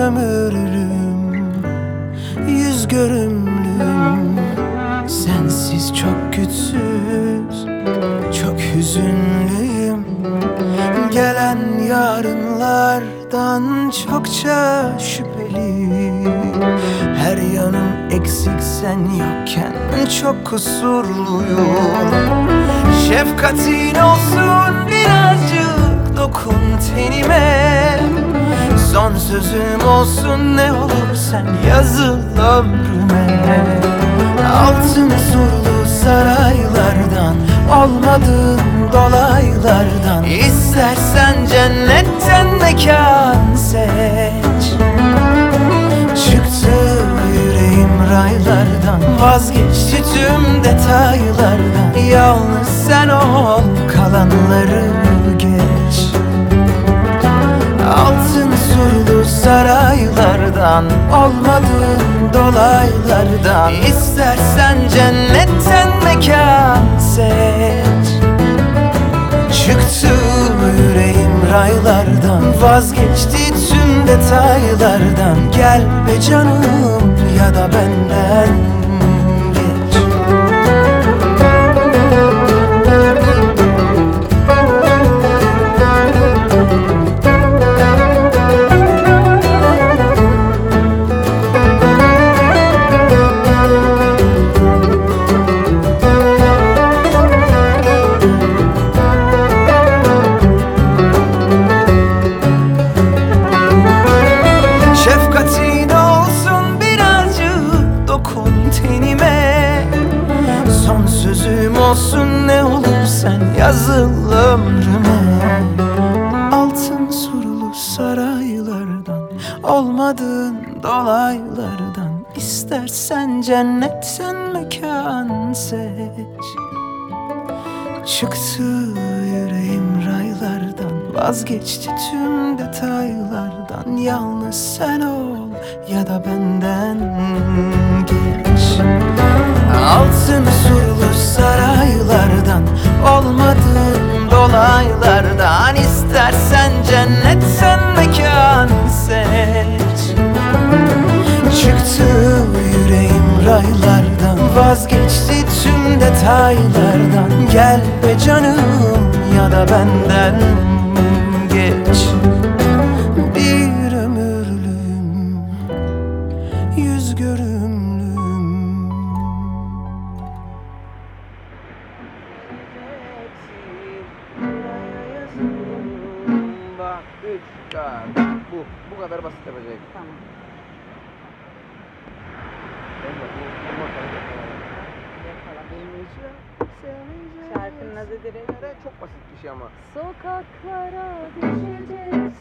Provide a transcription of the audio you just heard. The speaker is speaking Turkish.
ömürlüm, yüz görümlüm. Sensiz çok güçsüz, çok hüzünlüyüm. Gelen yarınlardan çokça şüpheli. Her yanım eksik sen yokken çok kusurluyum. Şefkatin olsun birazcık, dokun tenime. Son sözüm olsun ne olur sen yazıl ömrüme. Altın surlu saraylardan, olmadığın dolaylardan, İstersen cennetten mekan seç. Çıktı yüreğim raylardan, vazgeçti tüm detaylardan. Yalnız sen ol, kalanları geç. Altın surlu saraylardan, olmadığın dolaylardan, İstersen cennetten mekan seç. Çıktı yüreğim raylardan, vazgeçti tüm detaylardan. Gel be canım ya da benden geç. Şefkatin olsun birazcık, dokun tenime. Son sözüm olsun ne olur sen yazıl ömrüme. Altın surlu saraylardan, olmadığın dolaylardan, İstersen cennetten mekan seç. Çıktı yüreğim raylardan, vazgeçti tüm detaylardan. Yalnız sen ol ya da benden geç. Altın surlu saraylardan, olmadığın dolaylardan, İstersen cennetten mekan seç. Çıktı yüreğim raylardan, vazgeçti tüm detaylardan. Gel be canım ya da benden geç. Bir ömürlüm, yüz görümlüm. Bak 3, 4. Bu kadar basit yapacak. Tamam. Şarkının adı direkt. Çok basit bir şey ama. Sokaklara düşecek